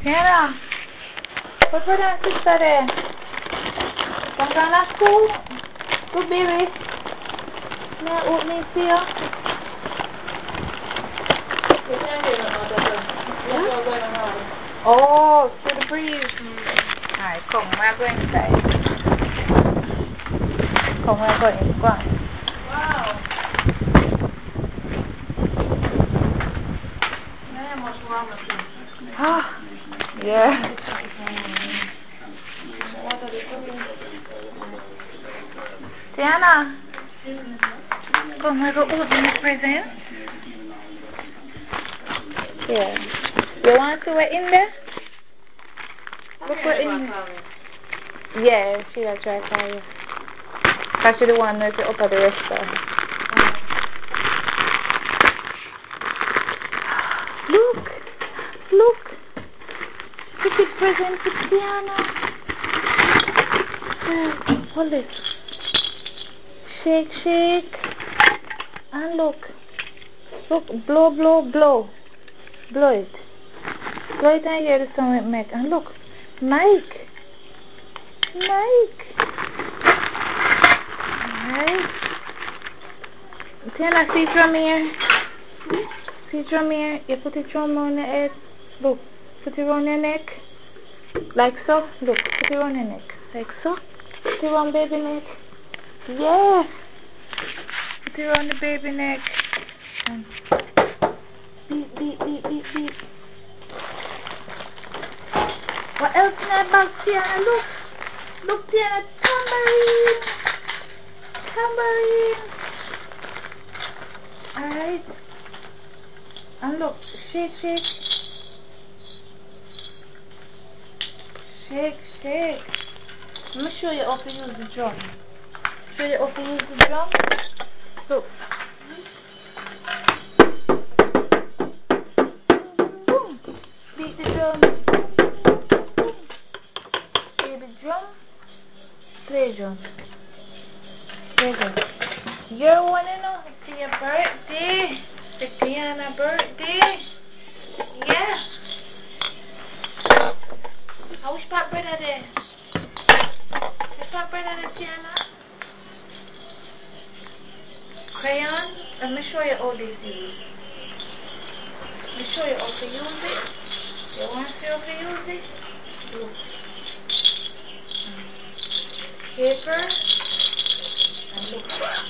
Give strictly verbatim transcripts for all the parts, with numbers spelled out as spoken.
Sienna, what for that sister there? Come down to school? Good baby. May I open it for you? Oh, through the breeze. Mm. Alright, come, we're going inside. Come, we're going. Go on. Wow. Ah, yeah. Diana, come, we're going to open the present. Yeah. You want to see what in there? Look what in there. Yeah, she will try to call you. Because she the one who is up at the restaurant. Look! Look! Look at present for Diana. Oh, hold it. Shake, shake. And look. Look, blow, blow, blow. Blow it. Blow it and hear the sound it make. And look, Mike. Mike. Alright. Tiana, see from here. See from here. You put it from on the head. Look, put it around your neck. Like so. Look, put it around your neck. Like so. Put it around baby neck. Yeah. Put it around the baby neck. And beat, beat, beat, beat, beat. What else in that box, Tiana? Look. Look, Tiana. Tambourine. Tambourine. Alright. And look. Shake, shake. Shake, shake. Let me show you how to use the drum. Show you how to use the drum. Look. Boom. Beat the drum. Boom. Play the drum. Play drum. Play drum. You're one and all. It's your birthday. It's Tiana's birthday. Yeah. I wish Pat brother there. Is Pat brother there, Tiana? Crayon. Let me show you how this is. Let me show you how to use it. You want to see how to use it? Look. Paper. And look.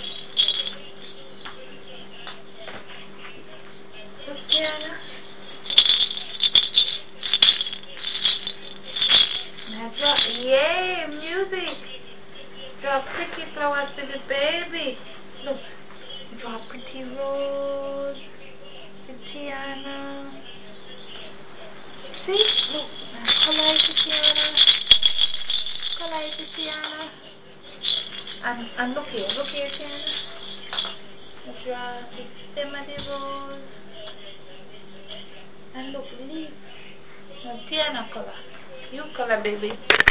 Look, Tiana. Now drop. Yay, music. Drop pretty flowers to the baby. Look. Drop pretty rose. Tiana. See? Look. Now color it, Tiana. Color it, Tiana. And, and look here. Look here, Tiana. Drop the stem of the rose. And look, leaf. Now Tiana color. You color, baby.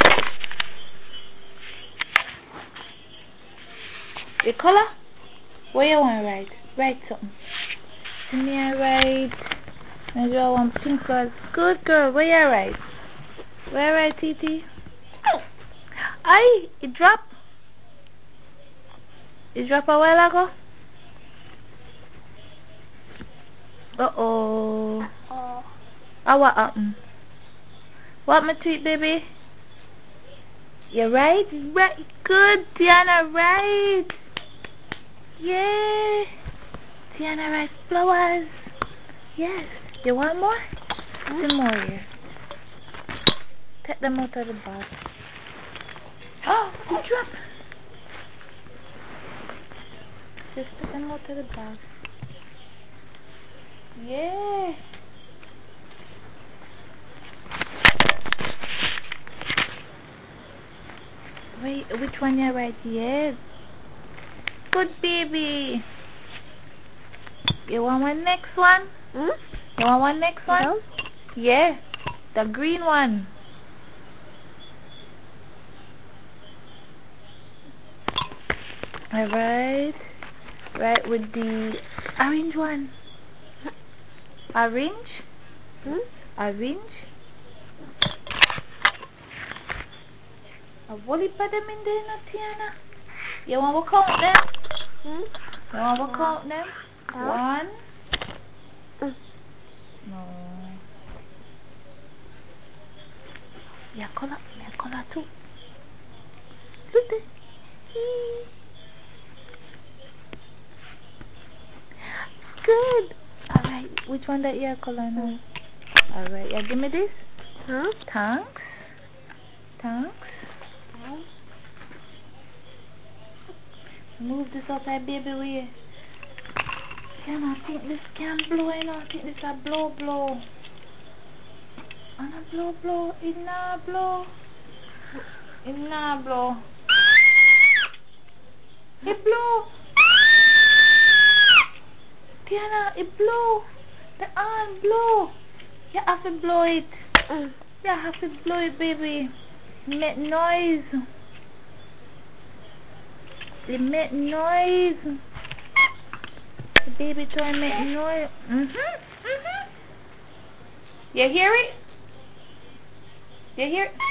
You color? What you want to write? Write something. Give me a write. I draw one pink flowers. Good girl. Where you write? Where you write, Titi? Aye, it dropped. It dropped a while ago. Uh oh. Uh oh. Oh, what happened? What my tweet, baby? You right? Right. Good, Tiana, right. Yeah. Tiana, right. Flowers. Yes. You want more? Hmm? Some more here. Take them out of the box. Oh, you drop. Just take them out of the box. Yeah. Wait, which one you right? Yes. Good baby. You want one next one? Hmm? You want one next one? No? Yeah. The green one. Alright. Right with the orange one. Orange? Hmm? Orange? A volley for them in there, no, Tiana? You want to count them? Hmm? You want to count them? No. One. Mm. No. Yeah, color. Yeah, color too. Look there. Good. Alright, which one that you color now? Alright, yeah, give me this. Huh? Thanks. Thanks. No. Move this outside, baby, way. Yeah, no, I think this can blow, you know. I think this a blow, blow. And a blow, blow. It not blow. It not blow. It blow. Tiana, it blow. The arm blow. You have to blow it. Mm. You have to blow it, baby. Make noise. It make noise. The baby try and make noise. Mhm. Mhm. You hear it? You hear it?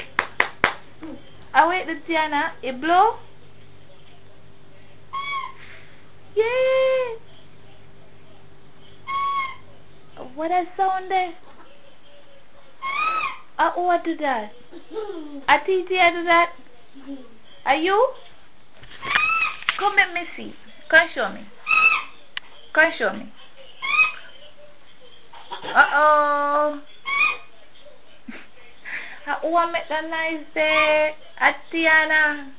I wait the Tiana. It blow. Yeah. What that sound there? Uh, who I do that? A T T I do that? Are you? Come let me see. Come show me. Come show me. Uh oh. Uh, who I make that nice there? Atiana.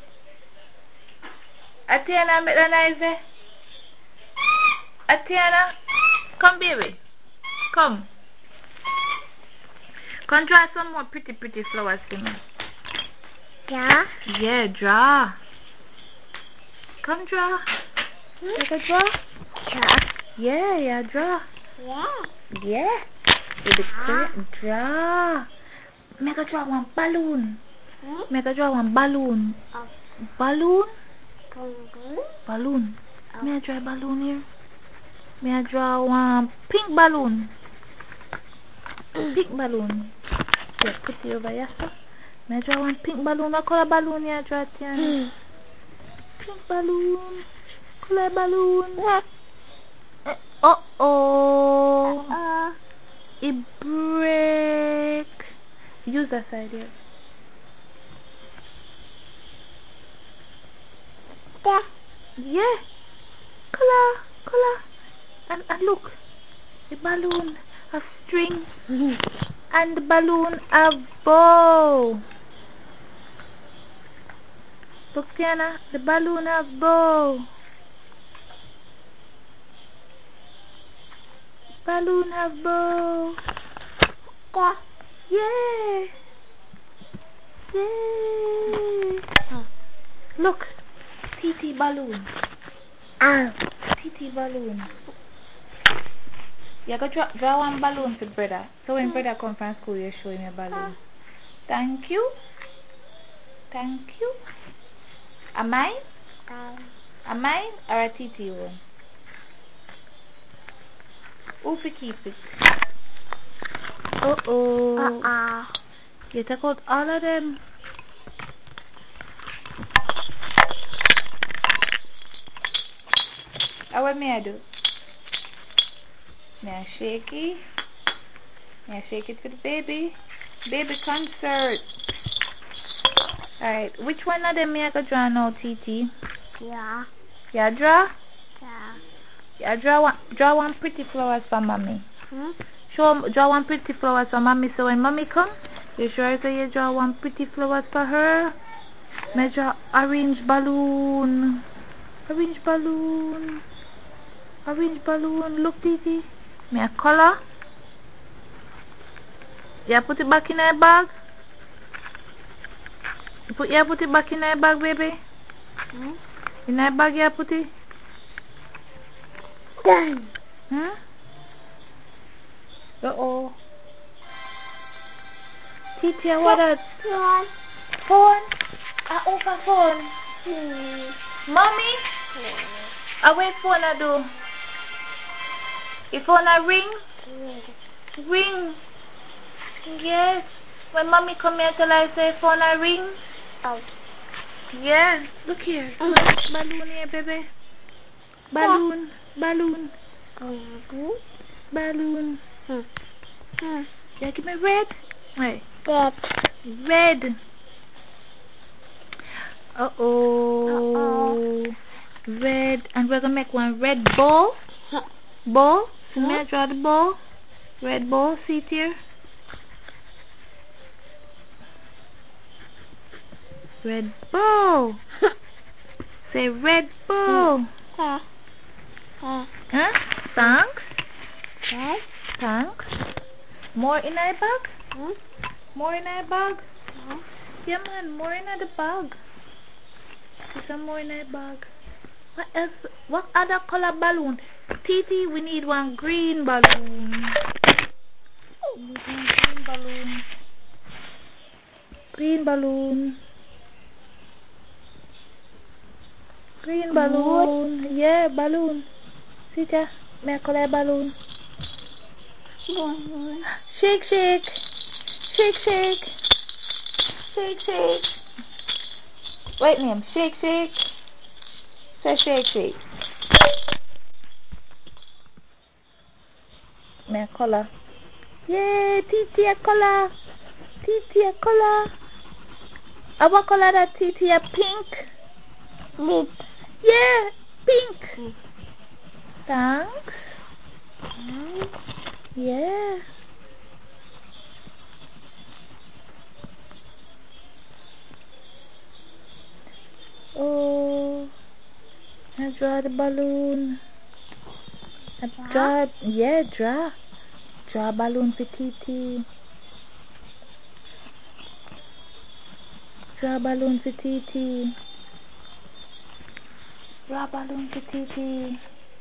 Atiana make that nice there. Atiana. Come baby. Come. Come draw some more pretty pretty flowers for me. Yeah? Yeah, draw. Come draw. Take a draw. Yeah. Yeah, yeah, draw. Yeah. Yeah. With the correct draw. Make a draw one balloon. Hmm? Make a draw one balloon. Oh. Balloon? Balloon? Balloon. Oh. May I draw a balloon here? May I draw one pink balloon? Pink balloon. Yeah, put it over here, sir. May I draw one pink balloon? What color balloon you draw, Tiana? Pink balloon. Color balloon. Uh oh. Uh. It break. Use that side here. Yeah. Yeah. Color, color. And, and look. The balloon have string. And the balloon have bow. Look, Tiana. The balloon have bow. Balloon have bow. Yeah. Yeah. Yeah. Oh. Look. T T balloon. Oh. T T balloon. You go draw, draw one balloon for brother. So when brother come from school, you show him a balloon. Thank you. Thank you. A mine? Um. A mine or a T T one? Who fi keep it? Uh oh. Uh-uh. You take out all of them. How what may I do? May I shake it? May I shake it for the baby? Baby concert. Alright, which one of them may I go draw now, T T? Yeah. Yeah, draw? Yeah. Yeah, draw one, draw one pretty flowers for mommy. Hmm? Show, draw one pretty flowers for mommy so when mommy come, you sure say you draw one pretty flowers for her? May I draw orange balloon. Orange balloon. Orange balloon. Look, T T. May I color? Yeah, put it back in her bag. You put, yeah, put it back in her bag, baby. Hmm? In her bag, yeah, put it. Done. Hmm? Uh-oh. T T, what that? One. Phone? Ah, open phone. Hmm. Mommy? Hmm. Ah, wait phone I do. If phone a ring? Hmm. Ring. Yes. When mommy come here tell I say phone a ring. Oh. Yeah, look here. Mm. Balloon here, baby. Balloon, balloon, Mm-hmm. balloon. Mm. Mm. Yeah, give me red. Wait. Red. Red. Uh oh. Uh-oh. Red. And we're gonna make one red ball. Ball. So Huh? may I draw the ball? Red ball. See it here. Red ball. Say red ball. Uh. Uh. Huh? Thanks. What? Thanks. More in our bag? Huh? More in our bag? Huh? Yeah, man. More in the bag. There's some more in our bag. What else? What other color balloon? Titi, we need one green balloon. We need one green balloon. Green balloon. Green balloon. Yeah, balloon. See ya. May I color balloon? Shake, shake. Shake, shake. Shake, shake. Wait, name. Shake, shake. Say shake, shake. May I color? Yay, Titi a color. Titi a color. Uh, what color that Titi a pink? Pink. Yeah, pink. Mm. Thanks. Mm. Yeah. Oh, I draw the balloon. I draw, yeah, draw. Draw a balloon for Titi. Draw a balloon for Titi. Draw a balloon for Titi.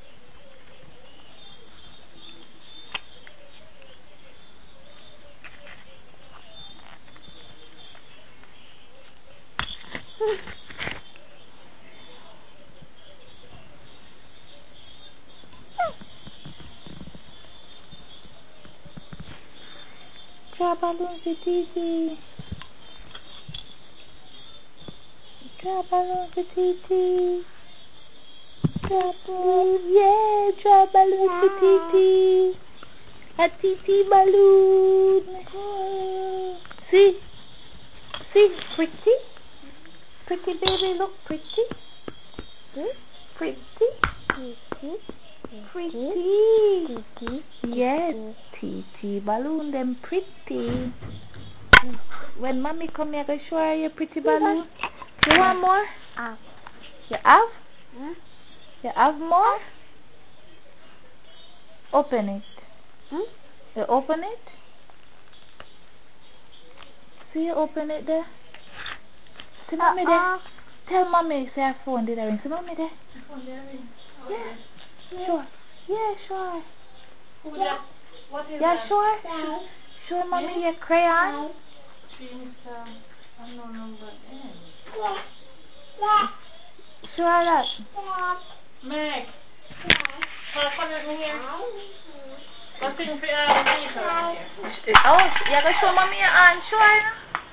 Draw a balloon for Titi. Draw a balloon for Titi. Draw a balloon. Yeah, draw a balloon for Titi. A Titi balloon. See? See? Pretty? Pretty baby, look pretty. Hmm? Pretty. Pretty. Pretty. Pretty. Yes, Titi balloon them pretty. When mommy come here, I show her your pretty balloon. You want more? Ah. You have? Huh? You have more? Open it. Hmm? You open it? See you open it there? See mommy there? Uh-uh. Tell mommy say her phone did I ring. See mommy there? Yeah. Sure. Yeah, sure. Who that? What is Yeah, that? sure. Sure, mommy, your crayon. Seems um, unknown number N. Sure that. Meg, uh, come with me here. Nothing for uh, Lisa over here. Oh, you gotta show mommy your hand, sure.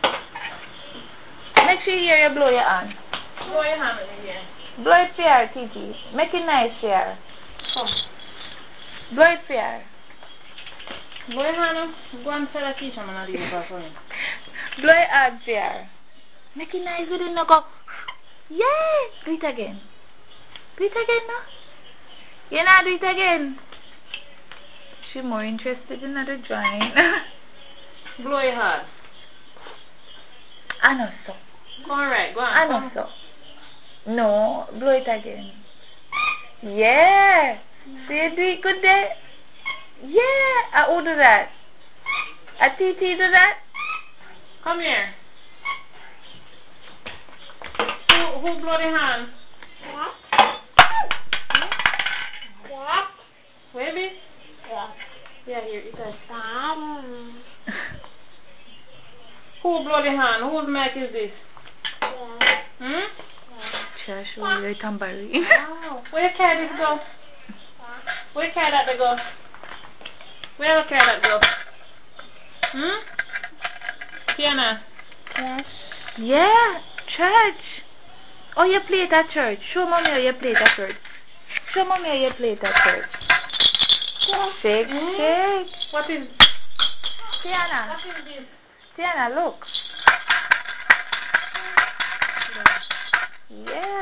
Make sure you hear you blow your hand. Blow your hand at me here. Blow it for her, Titi. Make it nice for her. Come. Blow it for her. Blow your hand up. Go and tell Keisha man I leave her for me. Blow it hard for her. Make it nice with it, no go. Yeah! Do it again. Do it again, no? You know, do it again. She's more interested in the drawing. Blow your hand. I know so. Go on right. Go on. I know Come. so. No, blow it again. Yeah. See you do it good there? Yeah. I will do that. A T T do that? Come here. Who, who blow the hand? Baby? Yeah, here, it is. Who blow the hand? Whose mic is this? Hmm? Sure, show you a tambourine. Wow. Where you carry this go? Where you carry that to go? Where you carry that go? Hmm? Fiona? Yes. Yeah. church. Oh, you play it at church. Show mommy how you play it at church. Show mommy how you play it at church. Shake, Mm. shake. What is Tiana, what is this? Tiana, look. Yeah.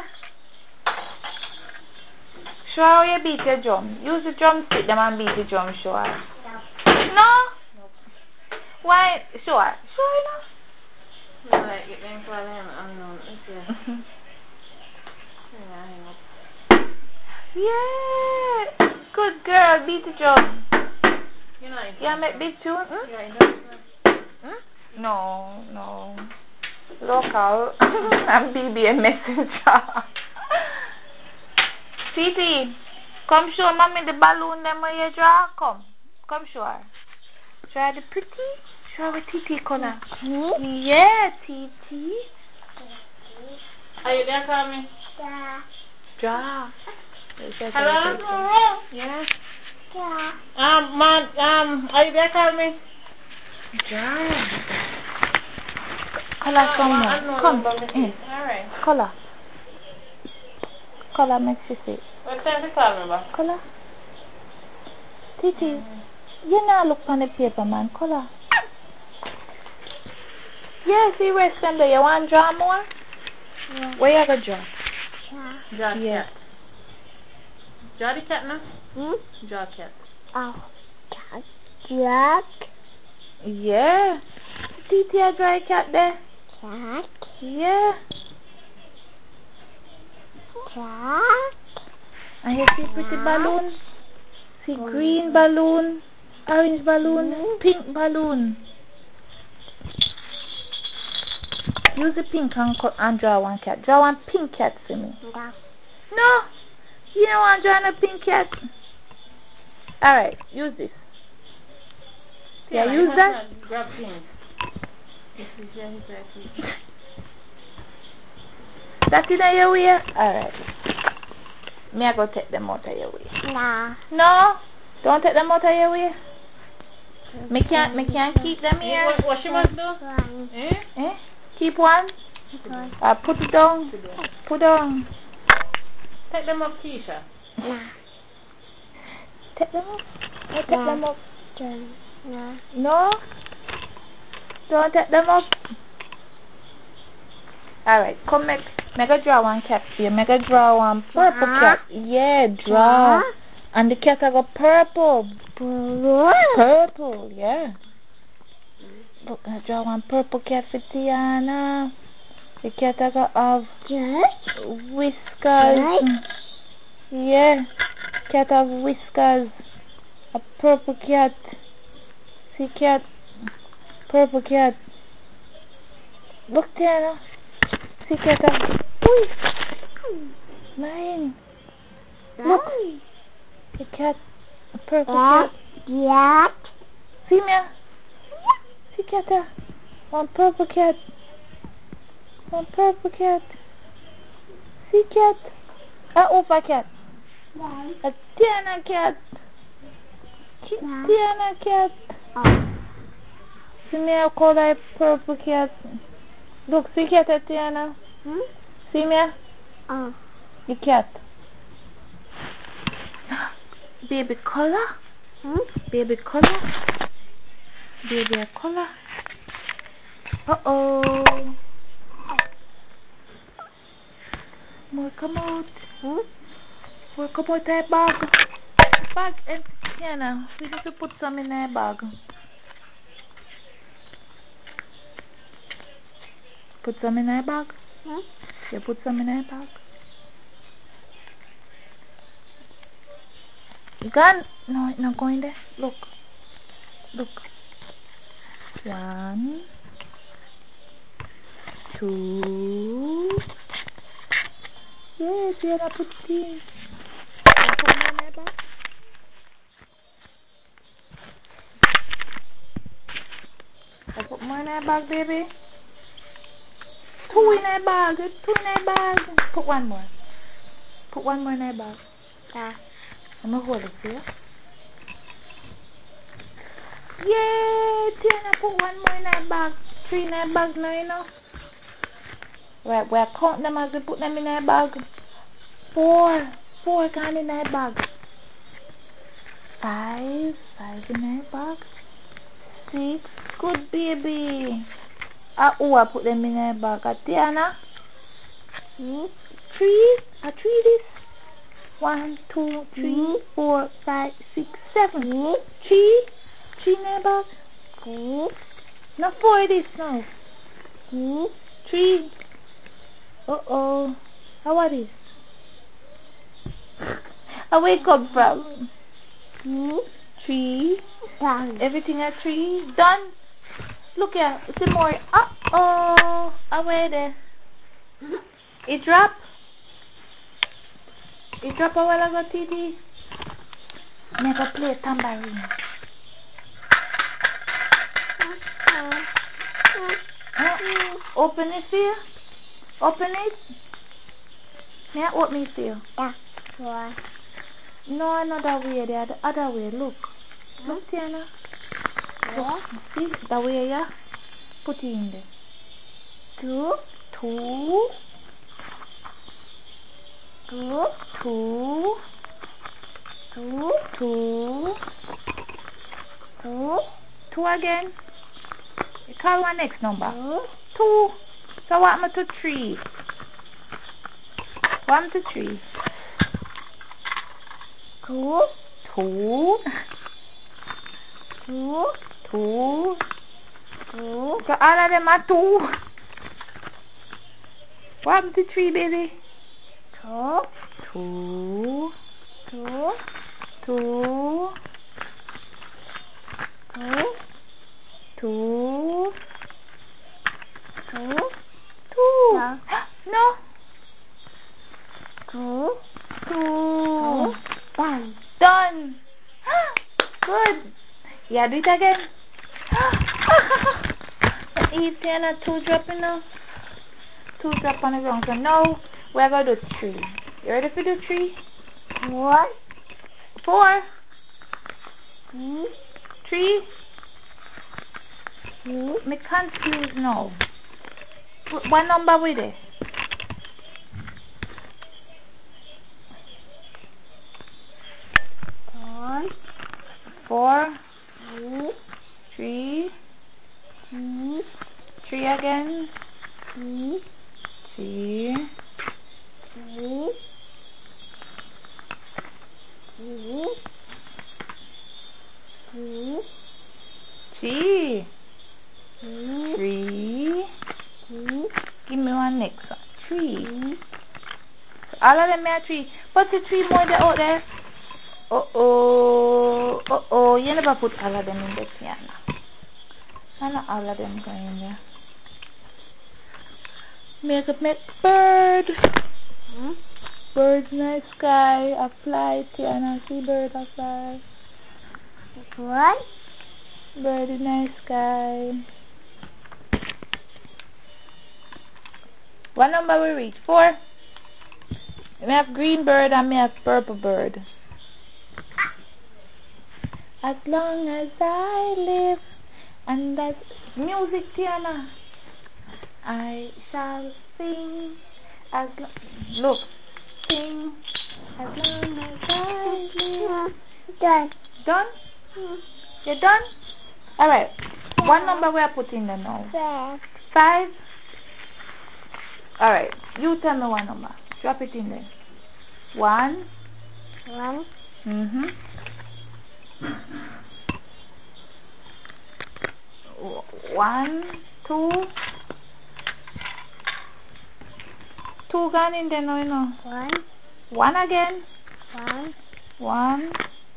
Show her how you beat your drum. Use the drumstick them and beat the drum. Show her. No? Why? Show her. Show her now. Like it then call him unknown. Okay. Yeah, hang up. Yeah. Good girl. Beat the drum. You know it. Yeah, make big tune. Hmm? Yeah, it Hmm? No, no. Local. I'm B B and messenger. Titi, come show mommy the balloon them where you draw. Come. Come show her. Show her the pretty. Show her the Titi color. Yeah, Titi. Are you there, call me? Yeah. Draw. Hello? Yeah. Yeah. Um, man, um, are you there, call me? Draw. Color some more. Come. Mm. Alright. Color. Color makes you see. What time to call me back? Color. Titi, Mm-hmm. you now look on the paper, man. Color. Yeah, see rest them there. You want to draw more? Yeah. Where you going to draw? Yeah. Draw Yeah. cat. Draw the cat now? Hmm? Draw cat. Oh. Jack. Yeah. Titi, I draw a cat there. Jack. Yeah. Jack. And you see pretty Yeah. balloon? See Mm. green balloon, orange balloon, Mm. pink balloon. Use the pink and, cut and draw one cat. Draw one pink cat for me. No. No, you don't want to draw a pink cat. Alright, use this. Yeah, Yeah, use that. Grab pink. This is yeah, he's right here. That's in your way? Alright. Me I go take them out of your way. No. No? Don't take them out of your way. Me can't, me can't keep them You, here. what, what she must do? One. Eh? Eh? Keep one? One. Uh, put it down. Today. Put down. Take them up, Keisha. No. Take them up. Oh, take No. them up. No. No? Don't take them up. Alright, come make, make a draw one cat here. Make a draw one purple Draw? cat. Yeah, draw. Draw? And the cat I got purple. Blue. Purple, yeah. Look, I draw one purple cat for Tiana. The cat I got have Jack. whiskers. Yeah. Cat have whiskers. A purple cat. See cat. Purple cat. Look, Tiana. See cat have. Ooh. Mine. Look. The cat. A purple cat. Jack. See me? See cat. One purple cat. One purple cat. See cat. A over cat. A Tiana cat. Ki- Tiana cat. Oh. See me? I call that purple cat. Look, see cat at Tiana. Hmm? See me? Oh. The cat. Baby color. Hmm? Baby color. Baby a color. Uh oh. More come out. Hmm? More come out that bag. Bag empty. Tiana, we need to put some in that bag. Put some in that bag. Hmm? You put some in that bag. Gun. No, it's not going there. Look. Look. One. Two. Yes, you have to put it in. You put more in that bag. I put more in that bag, baby. Two in that bag. Two in that bag. Put one more. Put one more in that bag. Yeah. I'm going to hold it for you. Yay! Tiana, put one more in that bag. Three in that bag now, you know. Right, we're counting them as we put them in our bag. Four. Four gone in our bag. Five. Five in our bag. Six. Good baby. Uh, oh, I put them in our bag. Uh, Tiana. Hmm? Three. Uh, three this. One, two, three, four, five, six, seven. Hmm? Three. Three in our bag. Hmm? No, four this now. Hmm? Three. Uh-oh. How are this? I wake up from Hmm? three. Done. Everything at three. Done. Look here. Some more. Uh-oh. Away there. It drop. It drop a while ago, T D. Never play tambourine. Uh, open it for you. Open it. May I open it for you? Yeah. Four. No, another way. The other, other way. Look. Look, Tiana. Four. See? The way, yeah? Put it in there. Two. Two. Two. Two. Two. Two. Two. Two again. You call one next number. Two. Two. So what happened to three? What happened to three? Two. Two. Two. Two. Two. So all of them are two. What happened to three, baby? Two. Two. Two. Two. Two. Two. Two. Two. No. No. Two. Two. Done. Done. Good. Yeah, do it again. Easy and a two dropping now. Two drop on the ground. So now we're going to do three. You ready for the three? Four. Four. Three. Three. Three. Me confused now. Put one number with it. One. Four. Three. Three. Three. Three again. Three. Three. Three. Three. Three. Three. Three. Three. Three. Give me one next one. Three. Three. All of them are three. Put the three more there out there. Uh oh. Uh oh. You never put all of them in the piano. I know all of them going in there. Make up make bird. Hmm? Birds in the sky. A fly. Tiana. See bird a fly. One. Bird in the sky. What number we reach? Four. We have green bird and we have purple bird. As long as I live, and that's music, Tiana, I shall sing. As lo look, sing. As long as I live. Done. Done? Hmm. You done? All right. What number we are putting there now? Five. Five. All right. You tell me one number. Drop it in there. One. One. Mhm. One, two, two gone in there now, you know. One. One again. One. One,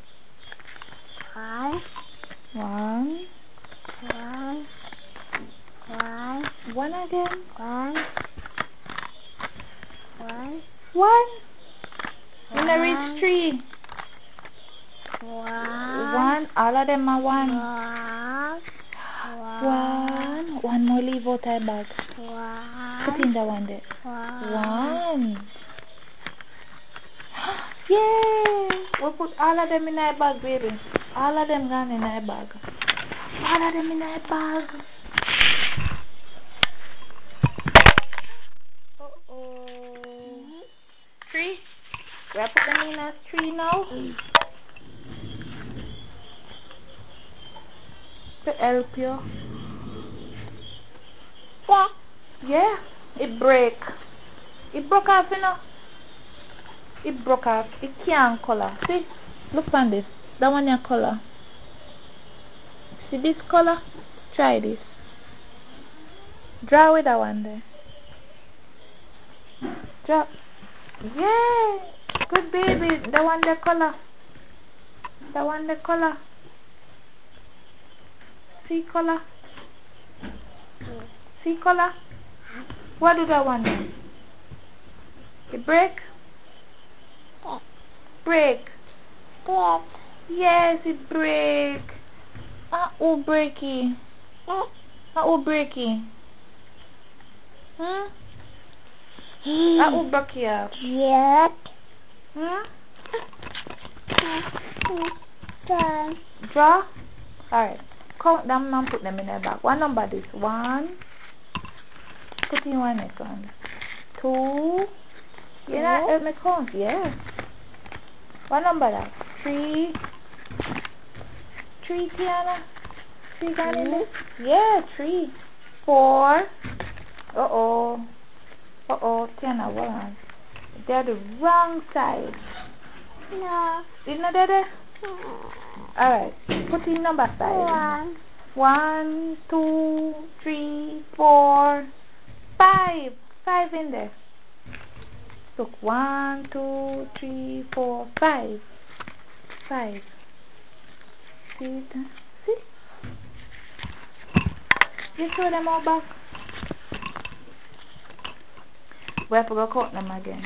One. one, One. One. one again. One. One. One. You One. know reach three. One. One. All of them are one. One. One. One more leave out our bag. One. Put in the one there. One. One. Yay! We put all of them in our bag, baby. All of them gone in our bag. All of them in our bag. That's three now. To help you. Yeah. Yeah, it break. It broke off, you know. It broke off. It can't color. See? Look on this. That one your color. See this color? Try this. Draw with that one there. Draw. Yeah. Good baby. That one the color. That one the color. See color? See color? What do that one do? It break? Break. Yes. Yes, it break. Ah, oh breaky. Ah, oh breaky. Hmm? Ah, oh breaky up. Yes. Hmm? Done. Draw? Alright. Count them and put them in the bag. What number this? One. Put in one next one. Two. You know, help me count, yeah. What number that? Three. Three, Tiana. Three gone in there? Yeah, three. Four. Uh-oh. Uh-oh, Tiana, hold on. They're the wrong side. No. You know that there? Alright. Put in number side. One. One, two, three, four, five. Five in there. Look, one, two, three, four, five. Five. See it? See? You show them all back. We have to go count them again.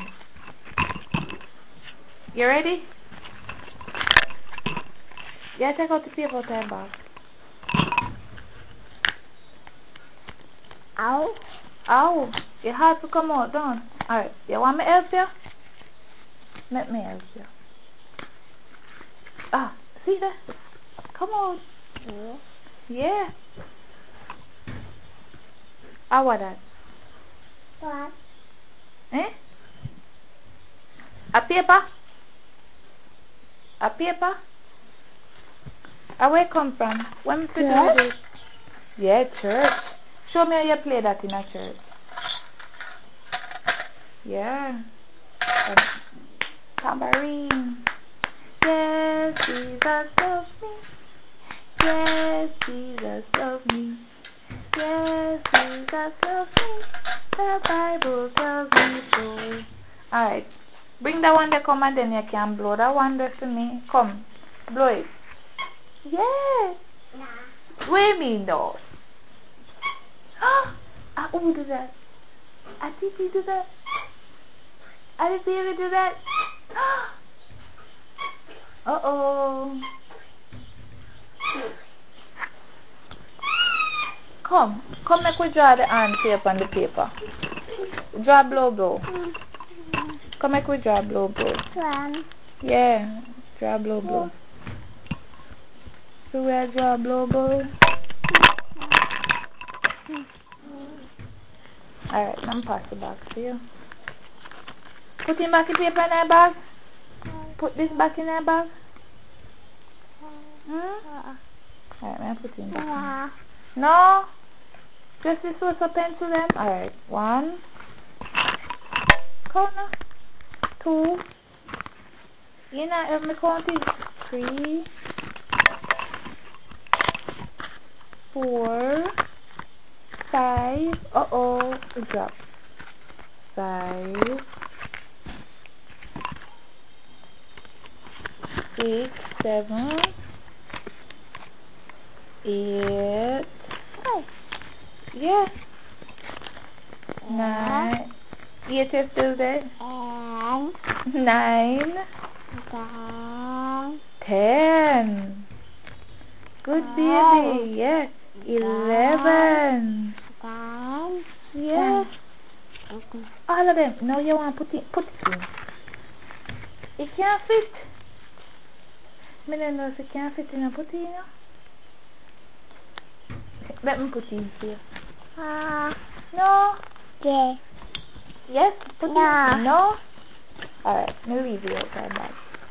You ready? Yeah, take out the paper out of your bag. Ow. Ow, it hard to come out, don't? Alright, you want me to help you? Let me help you. Ah, see that? Come on. Yeah. Yeah. How about that? What? Eh? A paper? A paper? Where you come from? When we fit Church? with it? Yeah, church. Show me how you play that in a church. Yeah. Um, tambourine. Yes, Jesus loves me. Yes, Jesus loves me. Yes, Jesus loves me. The Bible tells me so. Alright. Bring that one there, come, and then you can blow that one there to me. Come. Blow it. Yeah. Nah. What do you mean though? Ah, who do that? I think he do that. I didn't see him do that. Uh oh. Come, come make we draw the hand shape on the paper. Draw blow blow. Come make we draw blow blow. One. Yeah, draw blow blow. So we draw blow blow. Alright, I'm pass the bag to you. Put him back in paper in that bag. Put this back in that bag. Hmm? Alright, I'm put him back. Yeah. No. Just this was a pencil then. Alright, one. Count now. Two. You know, help me count it. Three. Four. Five. Uh oh, it dropped. Five. Six. Seven. Eight. Oh. Yeah. Nine. Eight is still there. And. Nine. Down. Ten. Good baby. Yeah. Eleven. Down. Yeah. All of them. Now you want to put it, put it in. It can't fit. I don't know if it can't fit in a put it in. Let me put it in here. Ah. No. Yeah. Yes, put No. it in. No. Alright, me leave it outside back.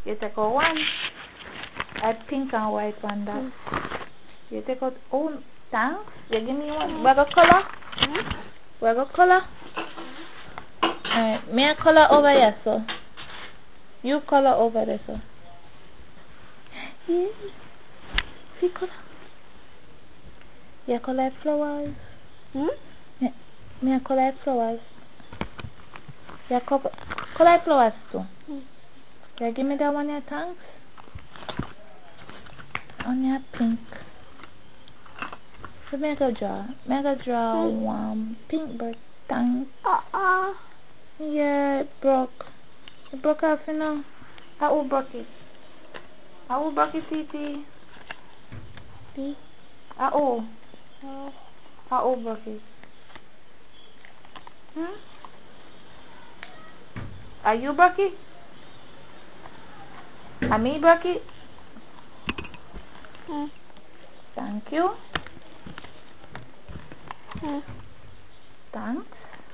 You take out one. Add pink and white on that. Mm. You take out, oh, thanks. You give me one. Where go color? Mm. Where go color? Alright, me a color over here, so. You color over there, so. Yeah. See color? You color flowers. Mm. Me, me a color flowers. You color, color flowers too. Mm. You give me that one here, thanks. On your pink. So make a draw. Make a draw Mm. one pink bird. Thanks. Uh-uh. Yeah, it broke. It broke off, you know. I will broke it. I will broke it, Titi. B. I will. Oh. I will broke it. Hmm? Are you broke it? Are me broke it? Mm. Thank you. Mm. Thanks.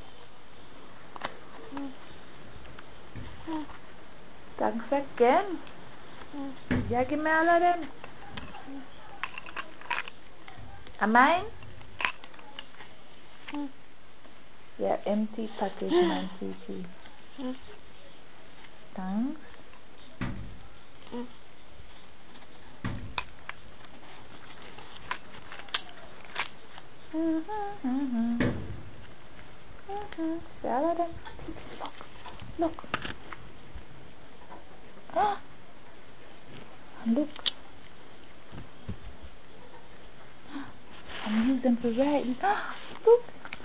Mm. Mm. Thanks again. Mm. Yeah, give me all of them. Mm. Am mine? Mm. Yeah, empty package, man, Titi. Mm. Thanks. Mm. Mm-hmm, mm-hmm. Mm-hmm. See all of them? Look. Look. Ah. Look. I'm using them for writing. Ah. Look.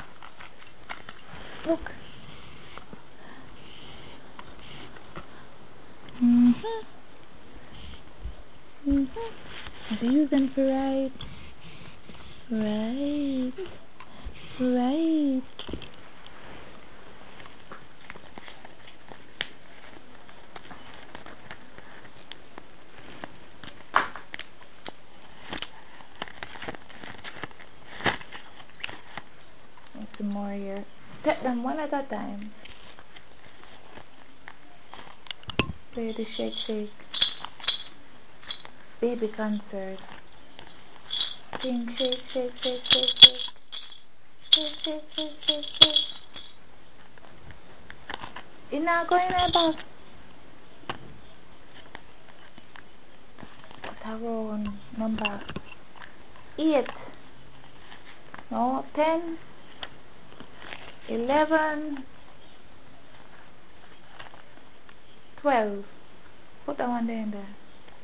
Look. Mm-hmm. Mm-hmm. I use them for write. Right. Right. And some more here. Take them one at a time. Play the shake shake. Baby concert. Sing shake shake shake shake shake. Shake shake shake shake shake. You not going there, boss? Around number eight. No, ten. Eleven. Twelve. Put that one there in there.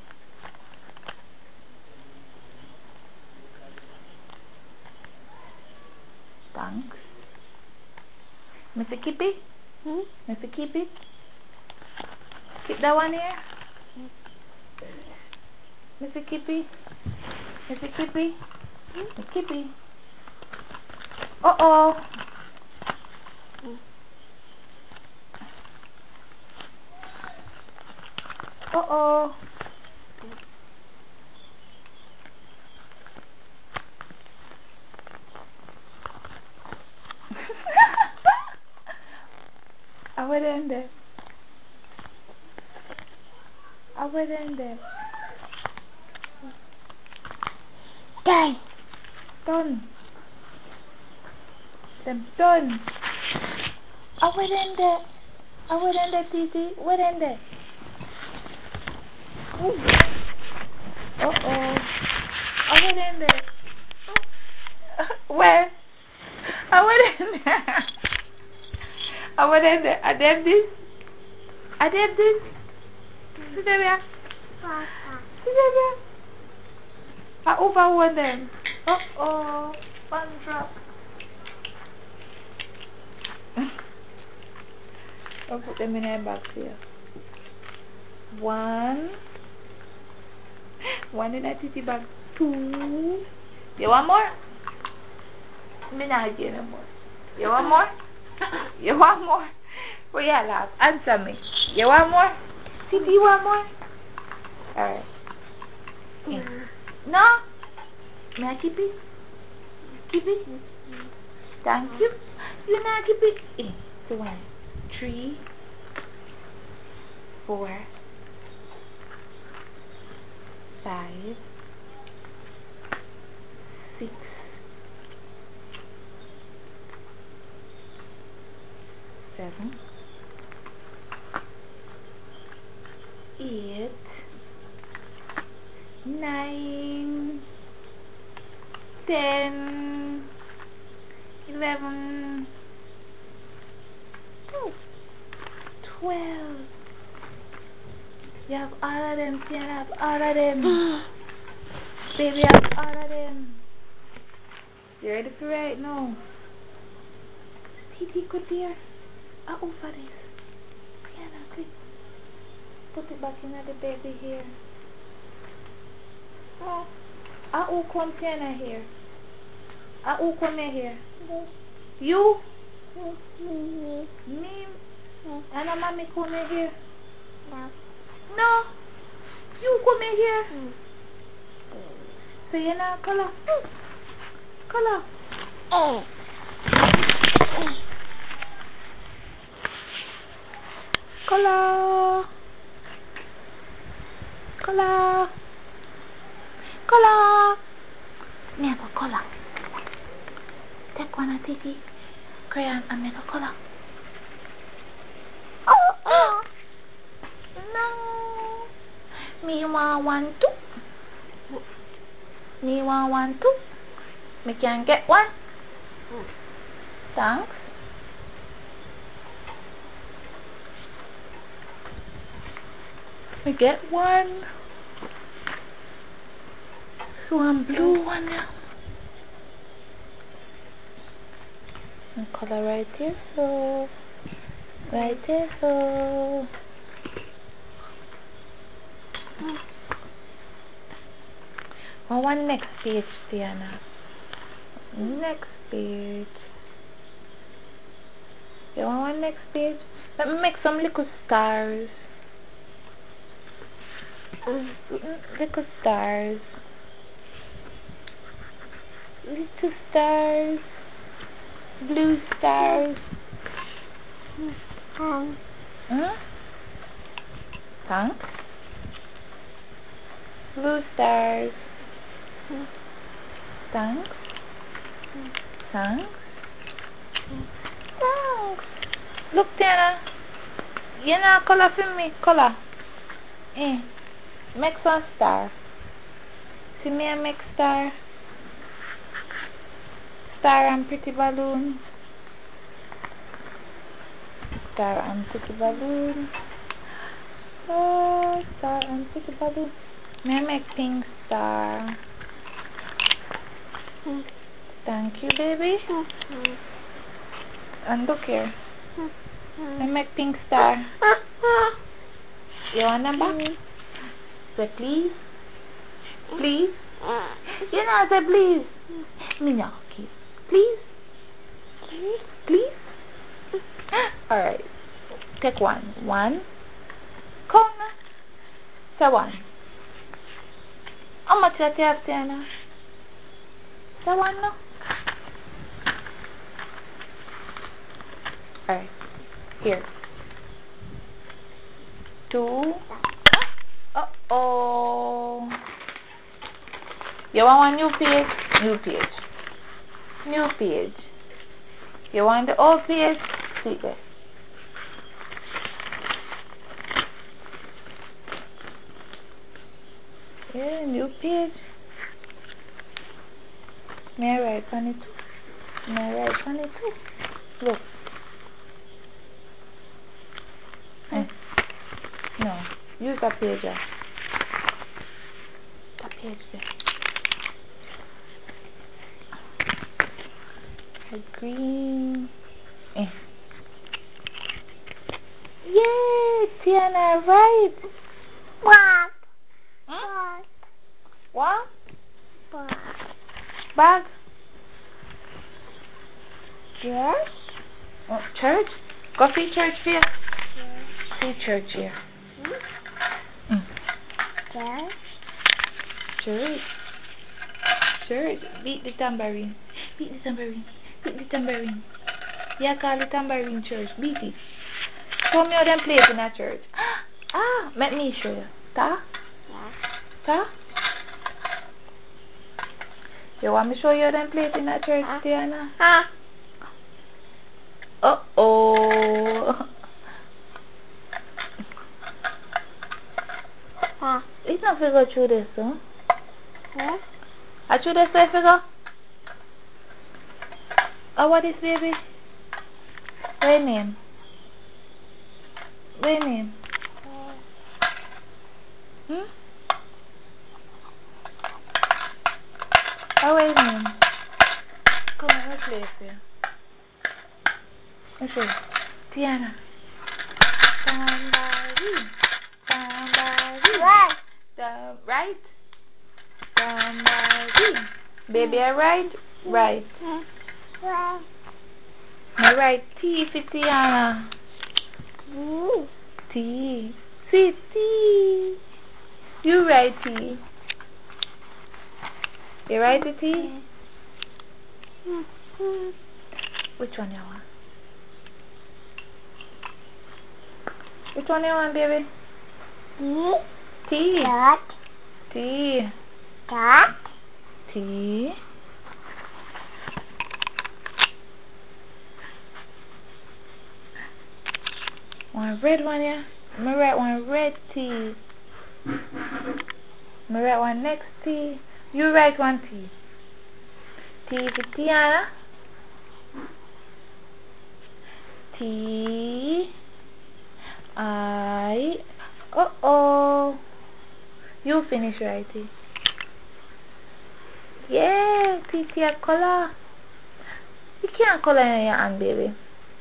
Thanks. Mister Keep it? Mm. Mister Keep it? Keep that one here? Mm. Mister Kippy? Mister Kippy? Mister Kippy? Uh oh. Mm. Uh oh. I went in there. I went in there. Done. Done. Them done. I went in there. I went in there, Titi. Went in there. Uh oh. I went in there. Where? I went in there. I went in there. I did this. I did this. See there? See there? I overwhelmed them. Uh oh. One drop. I'll put them in a box here. One. One in a titty bag. Two. You want more? Me not give no more. You want more? You want more? Well, yeah, laugh. Answer me. You want more? Titi, you want more? Alright. Mm. No? May I keep it? Keep it? Thank you. You not keep it? Eh, so one. Three. Four. five, six, seven, eight, nine, ten, eleven, twelve. You have all of them, Tiana, have all of them. Baby, you have all of them. You ready for right now? T T, good dear. Ah, over this. Tiana, quick. Put it back in the baby here. Oh. Ah, who come Tiana here? Ah, who come here? You? Me? And a mommy come here? No. No. You come here? So you're not color? Color. Oh. Color. Color. Color. Make a color. Take one of Titi crayon and make a color. Oh, oh. No. Me want one too. Me want one too. Me can get one. Thanks. Me get one. One blue one now. And color right here, so right here, so well, one next page, Tiana. Next page. You want one next page? Let me make some little stars. Little stars. Little stars. Blue stars. Um. Huh? Thanks. Blue stars. Thanks. Thanks. Thanks. Look, Tiana. You know color for me. Color. Eh. Make some star. See me and make star. Star and pretty balloon. Star and pretty balloon. Oh, star and pretty balloon. May I make pink star? Thank you, baby. And look here. May I make pink star? You want number? Say please. Please. You know, say please. Me no kiss. Please. Please. Alright. Take one. One. Come. Say one. How much that you have, Tiana? Say one now. Alright. Here. Two. Uh oh. You want one new page? New page. New page. You want the old page? See there. Yeah, new page. May I write on it too? May I write on it too? Look. Eh. No. Use that page there. That page there. A green. Eh. Yay! Tiana, right. What? Hmm? What? What? What? Bag? Yes? Oh, church? Go see church here. Yes. See church here. Hmm? Mm. Yes? Church. Church. Beat the tambourine. Beat the tambourine. Beat the tambourine. Yeah, call the tambourine church. Beat it. Show me how them play it in a church. Ah, let me show you. Ta? Yes. Ta? You want me to show you them plate in that church, Tiana? Ah. Uh oh. Ah. It's not figure through this, huh? Huh? I through this way figure. Oh, what is baby? What your name? What your name? Hmm? Oh, what your name? Come on, let's play for you. Let's show you. Tiana. Somebody. Somebody. Right. The right. Somebody. Baby, I right? Right. Right. I right. T for Tiana. Mm. T. See, T. You right, T. You right, the T? Which one you want? Which one you want, baby? T. T. Dot. T. Dot. T. One red one, yeah? I'm gonna write one red T. I'm gonna write one next T. You write one T. T for Tiana. T. I. Uh oh. You finish writing. Yeah, T T a color. You can't color in your hand, baby.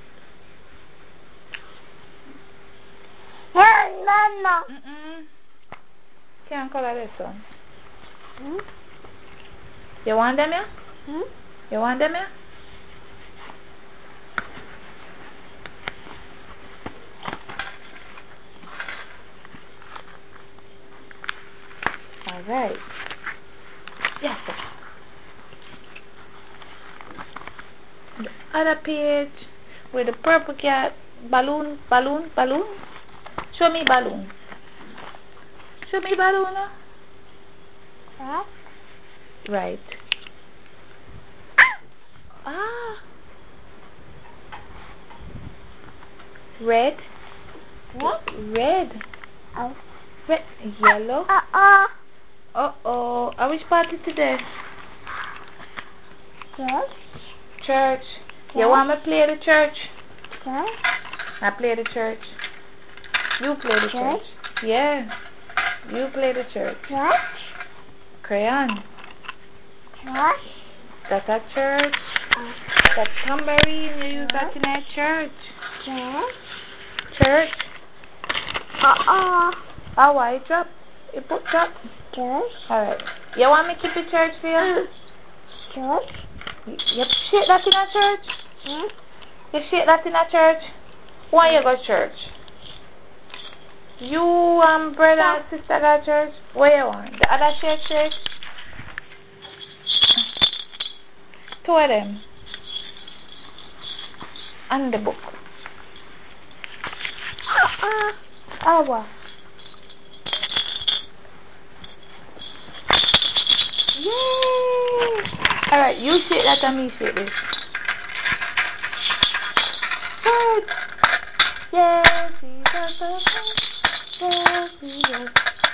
No, no, no. Mm-mm. Can't color this one. Hmm? You want them, yeah? Hmm? You want them, yeah? Alright. Yes, sir. The other page with the purple cat. Balloon, balloon, balloon. Show me balloon. Show me balloon. uh. What? Right. Ah. Red. What? Red. Oh. Red. Yellow. Uh-uh. Uh-oh. Uh, which party today? Yes. Church. You Yes. want me to play the church? Yes. I play the church. You play the church. Church? Yeah. You play the church. What? Crayon. What? That's a church. Uh, That tambourine you use that What? in a church. yes. Church. Uh-uh. Oh, why you drop? You put drop. Yes. Alright. You want me to keep the church for you? Yes. You, you shake that in a church? Hmm? You shake that in a church? Why you go to church? You um brother and sister go to church? Where you want? The other shake shake? Two of them. And the book. Uh-uh. Oh, what? Yay! Alright, you shake that and me shake this. Church! Yes, Jesus, yes, Jesus.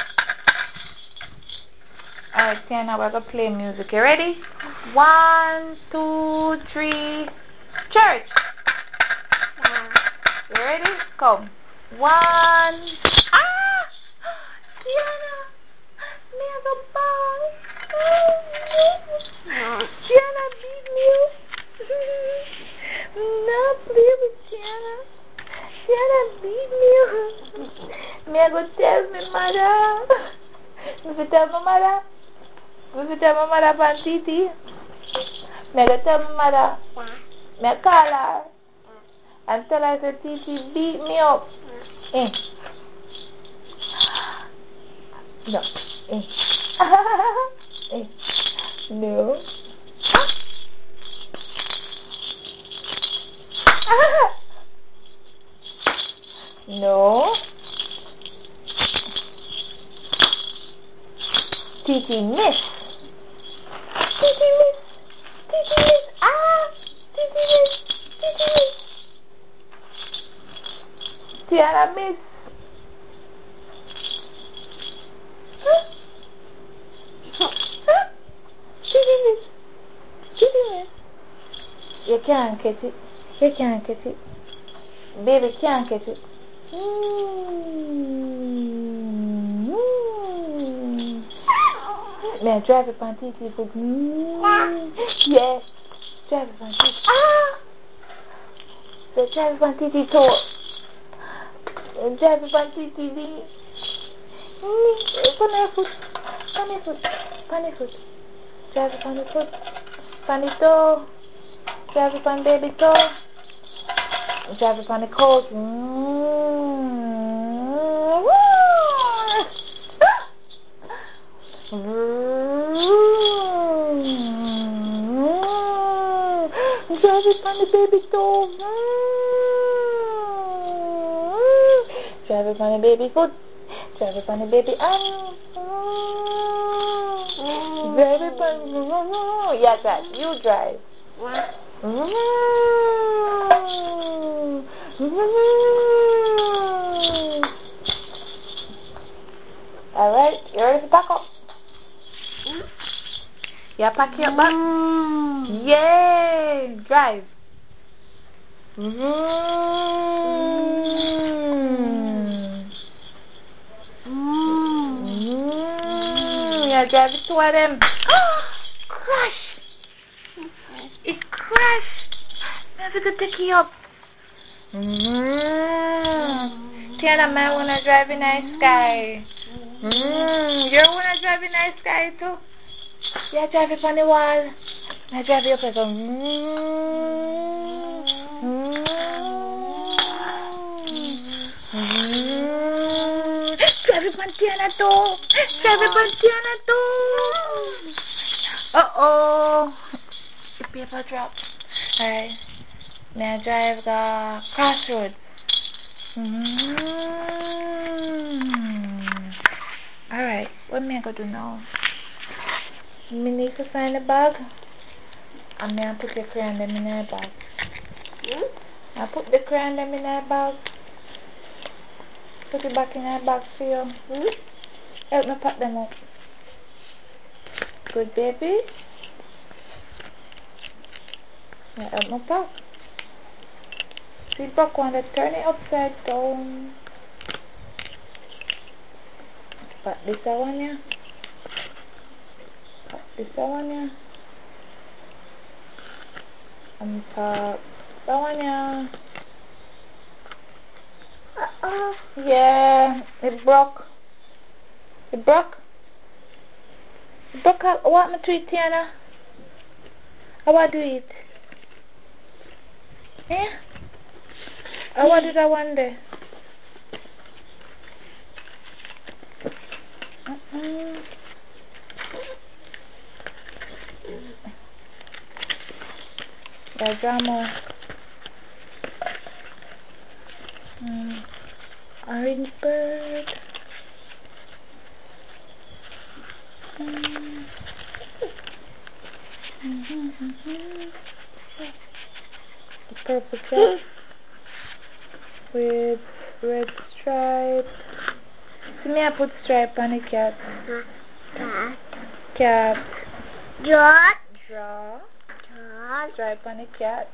Alright, Tiana, we're gonna play music. You ready? One, two, three. Church! Yeah. You ready? Come. One. Ah! Tiana! Me have a ball. No. Tiana beat me. No, play with Tiana. Tiana beat me. Me I go tell my mother. Me fi tell my mother. Me fi tell my mother from Titi. Me I go tell my mother. Me I call her and tell her that Titi beat me up. Eh. No. Eh. Eh. No. No. Titi miss. Titi Ah! Tiana miss. Huh? Huh? Miss. Miss. You can't catch it. You can't catch it. Baby can't catch it. Mm. May I drive it on T T foot? Mm. Yes. Drive it on T T. Ah! So drive it on T T toe. Drive it on T T D. Pon your foot. Pon your foot. Pon your foot. Drive it on the foot. Pon the toe. Drive it on baby toe. Drive it on the coat. Mm. Drive it on the baby toe. Drive it on the baby foot. Drive it on the baby arm. Drive it on. Yeah, drive. You drive. Alright, you ready to pack up? Yeah, pack your bag. Yay! Drive. Mm. Mm. Yeah, drive it toward them. Crash! It crashed. Never could take you up. Mm. Tiana, man, wanna drive in the sky. Mm. You wanna drive in the sky too? Yeah, drive it on the wall. I drive it up like a. Mm. Mm. Mm. Drive it on Tiana too. Drive it on Tiana too. Uh oh. The paper dropped. Alright. May I drive the crossroads? Mm-hmm. Alright. What am I going to do now? Me need to find the bag. And may I put the crayon them in the bag? Hmm? I put the crayon them in the bag. Put it back in the bag for you. Hmm? Help me pack them up. Good baby. Yeah, help me pack. See back one, let's turn it upside down. Pack this one, yeah. Pack this one, yeah. And pack that one, yeah. Uh-oh. Yeah, it broke. It broke. It broke up. What me to it, Tiana? How I do it? Yeah? How I do that one day? Uh-uh. Yeah, drama. Mm. Orange bird. Mm. Mm-hmm, mm-hmm. The purple cat with red stripe. See me, I put stripe on the cat. Cat. Cat. Dot. Draw. Dot. Stripe on the cat.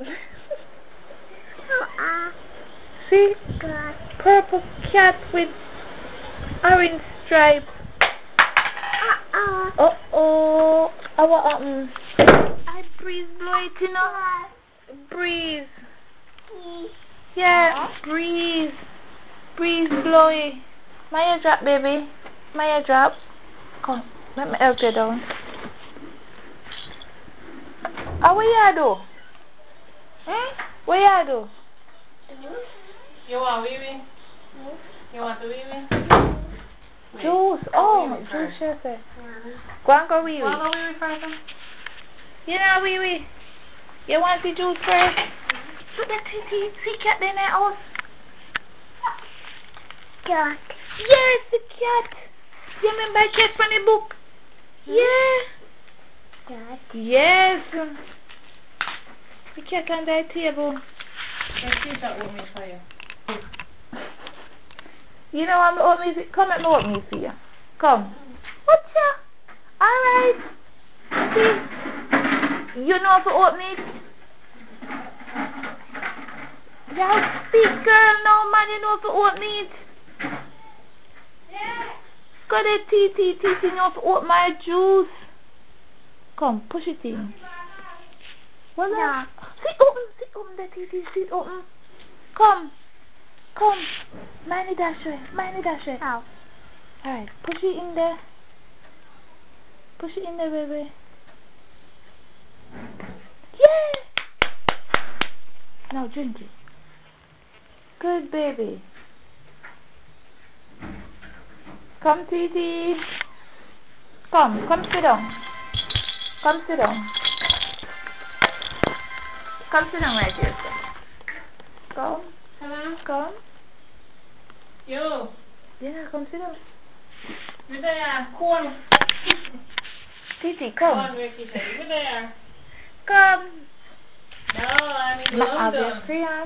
Uh-uh. See? Cat. Purple cat with orange stripe. Uh-uh. Uh-oh. Uh, what happened? I breeze blow it, you know? Breeze. Yeah, breeze. Breeze blow it. My ear drop, baby. My ear drop. Come, let me help you down. Ah, what you do? Hmm? What you do? You want wee wee? You want the wee wee? Juice. Oh, juice, you say. Go and go wee wee. Want the wee wee first? You know wee wee. You want the juice first? Put the see, see cat in the house. Cat. Yes, the cat. You remember cat from the book? Yeah. Cat. Yes. check on the table. Let's see that with me for you. You know I'm oatmeal. Come at me oatmeal for you. Come. What's ya? Alright. See? You know for oatmeal? Yeah, big girl no man, you know for oatmeal. Yeah. Go there, Titi. Titi know for oatmeal juice. Come, push it in. Well, Yeah. sit open, sit open there, Titi. Sit open. Come. Come. Mind it that way. Mind it that way. How? Alright, push it in there. Push it in there, baby. Yeah! Now drink it. Good baby. Come, Titi. Come, come sit down. Come sit down. Come sit down right here, sir. Come, Hello? come. You. Yeah, come sit down. You there? Corn. Titi, Corn, come. Ricky said. You there? Come. No, I'm in Ma, have your London. crayon.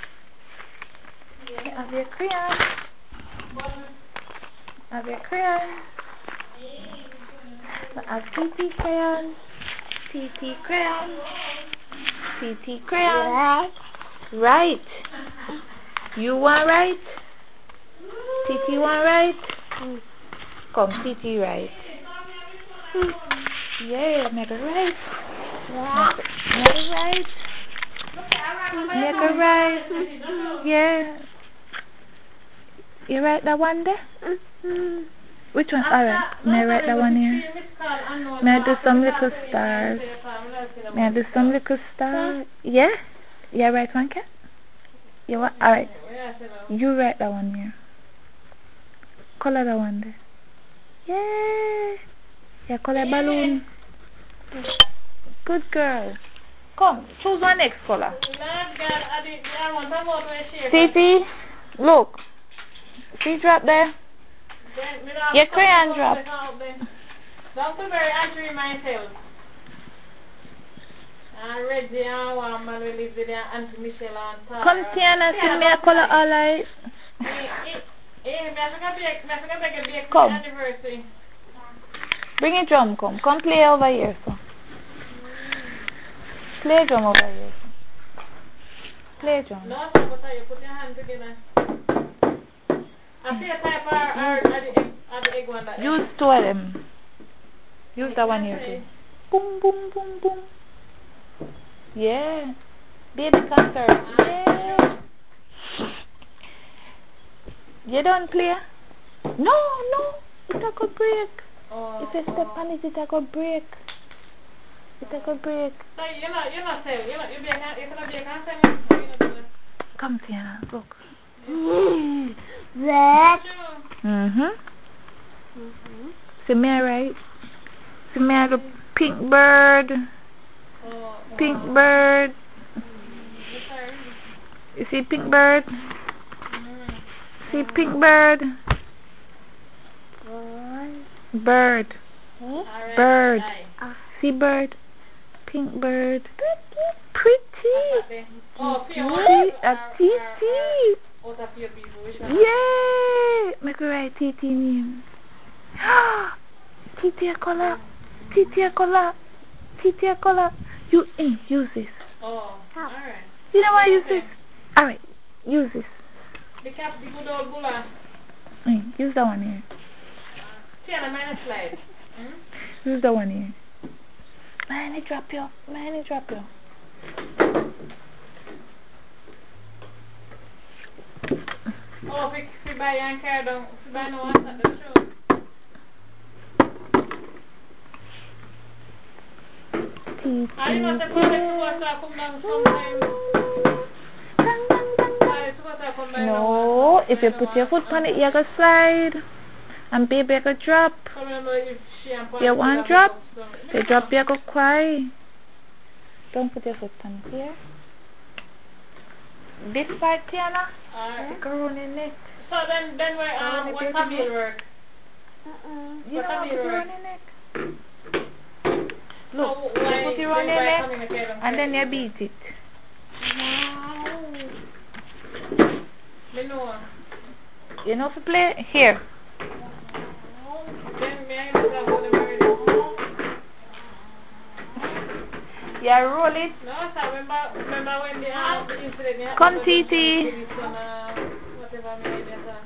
Yeah. Have your crayon. But- Have your crayon. Have Titi crayon. Titi crayon. Titi crayon. Yeah. Right. You want right? Titi want right? Mm. Come, Titi right. Yeah, make it right. Yeah. Make it right. Make it right. Yeah. You write that one there? Mm. Which one? Alright. May I write that one here? May I do some little stars? May I do some little stars? Yeah? Yeah, write one, cat? You want? Alright. You write that one here. Color that one there. Yeah. Yeah, color balloon. Good girl. Come, choose one next color. Titi, look. See drop there? Your crayon drop. Doctor Berry, I dream myself. I read the one man will live with Auntie Michelle and Tara. Come, Tiana, see me a color alright. Come. Anniversary. Bring a drum, come. Come play over here, so. Play drum over here, so. Play drum. No, so but you put your hand together. I see a type or or the egg or the egg one that Use two of them. Use that one here too. Boom, boom, boom, boom. Yeah. Baby concert. Yeah. You don't play? No, no. It a go break. Oh, If you step on it, it a go break. It a go break. So you're not you're not selling. You're not you be a you're gonna be a consumer. Come, Tiana, look. Mm. Red. Mm-hmm. Mm-hmm. See me right? See me the pink bird. Oh, Pink bird. sorry. You see pink bird? Mm-hmm. See pink bird? One. Bird. Alright. Bird. Uh, See bird? Pink bird. Pretty. Oh, fear Pretty. A Titi. Out of your people, which one? Yay! Make me write Titi name. Titi a color. Titi a color. Titi a color. You eh, use this. Oh, alright. You know why use this? Alright, use this. The cap, the good old bulla. Eh, use that one here. Tiana, minus slide. Hmm? Use that one here. Man, it drop you. Man, it drop you. Oh, if you buy your car, don't if you buy no one, that's true. Titi. I didn't know the police supposed to come down sometime. Police supposed to come down. No, if you put your foot on it, you go slide. And baby, you go drop. You want drop? You drop, you go cry. Don't put your foot on it here. This part, Tiana, Alright. go run in it. So then, then where, uh, what time will work? uh-uh. You know what, put your on your neck. Look, So you why- put it on then your why neck, coming again and and then you saying beat it. You know if you play? Here. Then me, I just have one of them already. Yeah, roll it. No, sir, remember, remember when the, um, the incident happened? Come, Titi. Police on, uh, whatever me idea, sir.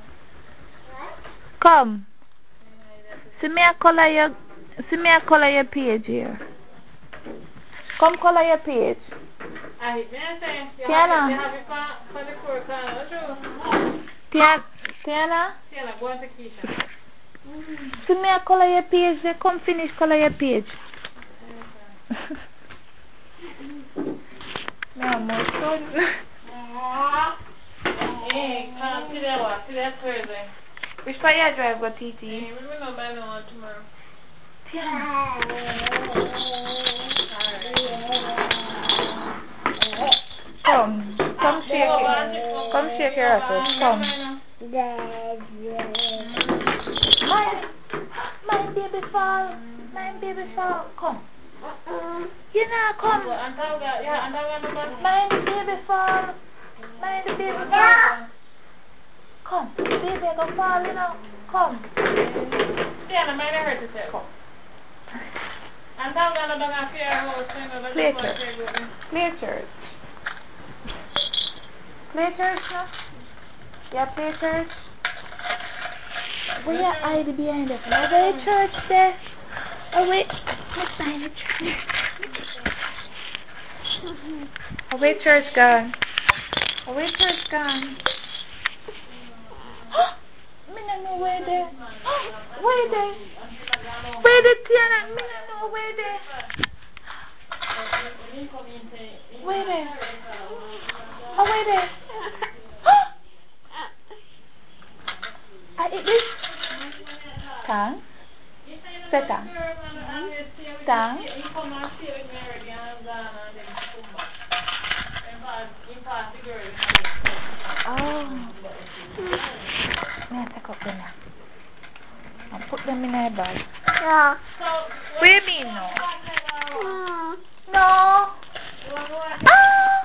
Come. See me a color your, see me a color your page here. Come color your page. I hit me, I say, you Tiana. have it, you have it for, for the four corner, true. Tiana. Tiana. Tiana, go on to Keisha. See me a color your page there. Come finish color your page. No more son. Hey, come today what? Today's Thursday. Which part you drive go, Titi? Hey, we will know by now tomorrow. Tiana. Come. Come shake it. Come shake your ass. Come. Mine. Mine baby fall. Mine baby fall. Come. You know, come. Mind the baby fall. Mind the baby fall. Come. The baby go fall, you know. Come. Tiana, mind the hurt yourself. Come. And now we're going to fear house, you know, that's Play what church. they're doing. Play church. Play church now. Yeah, play church. Where you hide behind it? Now where church there? Oh wait, let's find the church. Oh wait, church gone. Oh wait, church gone. Me no know where there. Where there? Where the Tiana? Me no know where there. Where there? Oh where there? I eat this. Tang. Say tang. Tang. Oh. Now take up them now. And put them in a bag. Yeah. What do you mean no? Mm. No. Ah.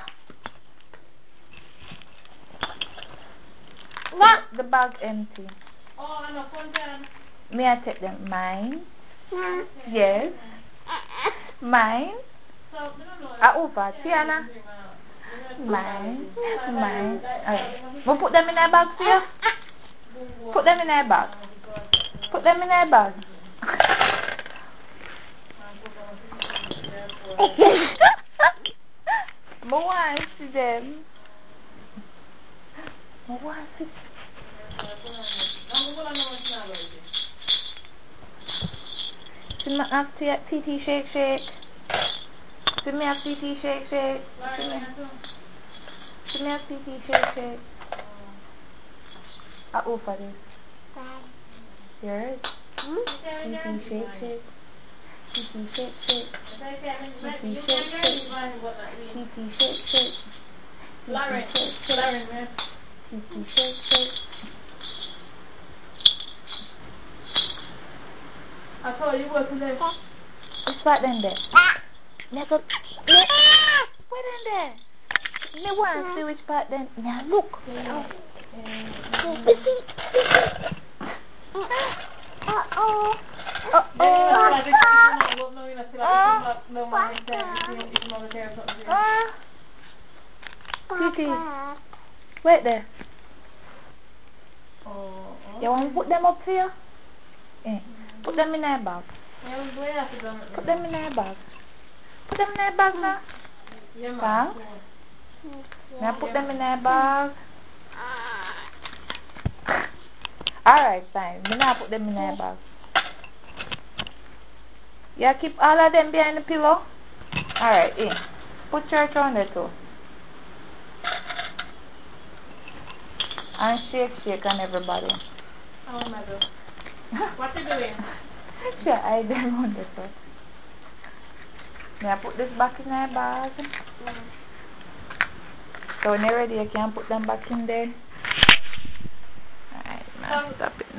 What? The bag empty. Oh, and a fountain. May I take them? Mine? Mm. Yes. Mine? So, I don't know. Ah, over. Tiana? Mine? Mine? Alright. We'll put them in a bag for you? Put them in a bag. Put them in a bag. I want to see them. I want to see them. See me have T T shake shake. See me have T T shake shake. See me have T T shake shake. I offer this. Yours? T T shake shake. T T shake shake. T T shake shake. T T shake shake. Lauren, Lauren, man. T T shake shake. I told you what to do. Which part then there? Make up. Make. What in there? Me want to see which part then. Now look. Oh. Uh oh. Uh oh. Titi. Wait there. Oh. You want to put them up for you? Eh. Put them in a bag. Put them in a bag. Put them in a bag now. Yeah, now put them in a bag. Alright, fine. Me now put them in a bag. Yeah, keep all of them behind the pillow. Alright, in. Put church on there too. And shake, shake on everybody. Oh my God. What are you doing? Sure, I them on the foot. May I put this back in my bag? So when you're ready, you can put them back in there. Alright, now stop it now.